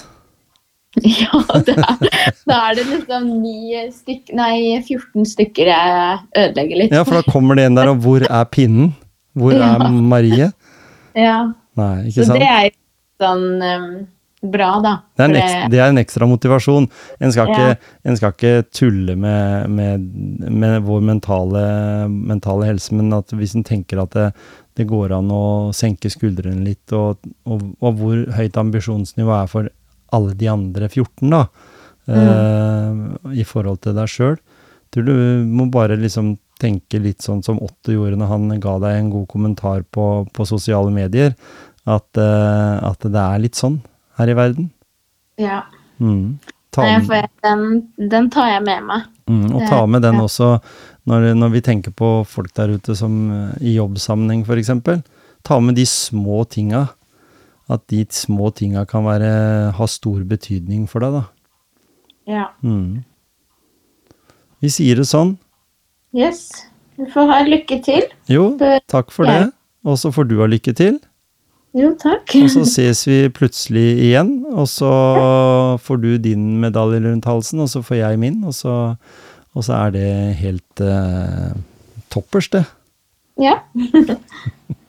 Ja, det er, da er det liksom ni stykker, nei, fjorten stykker jeg ødelegger litt. Ja, for da kommer det en der, og hvor er pinnen? Hvor ja. er Marie? Ja, nei, ikke så sant? det er sånn um, bra da. Det er, en ekstra, det er en ekstra motivasjon. En skal, ja. ikke, en skal ikke tulle med, med, med vår mentale, mentale helse, men at hvis en tenker at det det går an å senke skuldrene litt, og, og, og hvor høyt ambisjonsnivå er for alle de andre fjorten da, mm. eh, i forhold til deg selv. Tror du må bare liksom tenke litt sånn som Otto gjorde når han ga deg en god kommentar på, på sosiale medier, at, eh, at det er litt sånn her i verden. Ja. Mm. Ta Nei, for den, den tar jeg med meg. Mm, og ta med den også når, når vi tenker på folk der ute som i jobbsammenheng for eksempel. Ta med de små tinga. At de små tinga kan være, ha stor betydning for deg da. Ja. Mm. Vi sier det sånn. Yes. Du får ha lykke til. Jo, takk for det. Og så får du ha lykke til. Jo, takk. Og så ses vi plutselig igjen, og så får du din medalje rundt halsen, og så får jeg min, og så, og så er det helt eh, toppers det. Ja.